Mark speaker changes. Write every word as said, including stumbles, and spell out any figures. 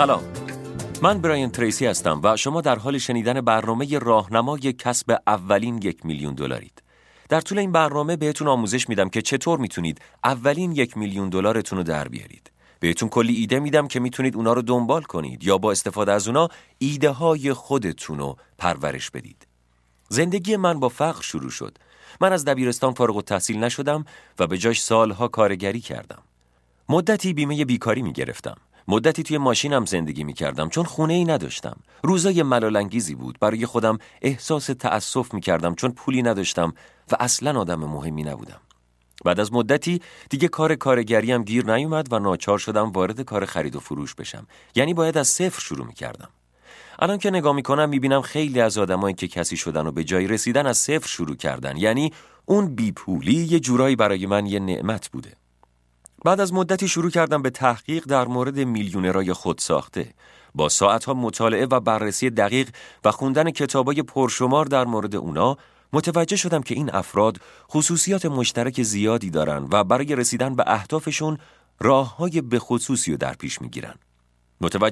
Speaker 1: سلام، من براین تریسی هستم و شما در حال شنیدن برنامه راهنمای کسب اولین یک میلیون دلارید. در طول این برنامه بهتون آموزش میدم که چطور میتونید اولین یک میلیون دلارتون رو در بیارید. بهتون کلی ایده میدم که میتونید اونا رو دنبال کنید یا با استفاده از اونا ایده های خودتون رو پرورش بدید. زندگی من با فقر شروع شد. من از دبیرستان فارغ التحصیل نشدم و به جاش سالها کارگری کردم. مدتی بیمه بیکاری میگرفتم. مدتی توی ماشینم زندگی میکردم چون خونه ای نداشتم. روزای ملال‌انگیزی بود. برای خودم احساس تأسف میکردم چون پولی نداشتم و اصلاً آدم مهمی نبودم. بعد از مدتی دیگه کار کارگریم گیر نیومد و ناچار شدم وارد کار خرید و فروش بشم. یعنی باید از صفر شروع میکردم. الان که نگاه میکنم میبینم خیلی از آدمایی که کسی شدن و به جایی رسیدن از صفر شروع کردن. یعنی اون بیپولی یه جورایی برای من یه نعمت بوده. بعد از مدتی شروع کردم به تحقیق در مورد میلیونرای خودساخته. با ساعتها مطالعه و بررسی دقیق و خوندن کتابای پرشمار در مورد اونا متوجه شدم که این افراد خصوصیات مشترک زیادی دارن و برای رسیدن به اهدافشون راههای به خصوصی رو در پیش میگیرن. متوجه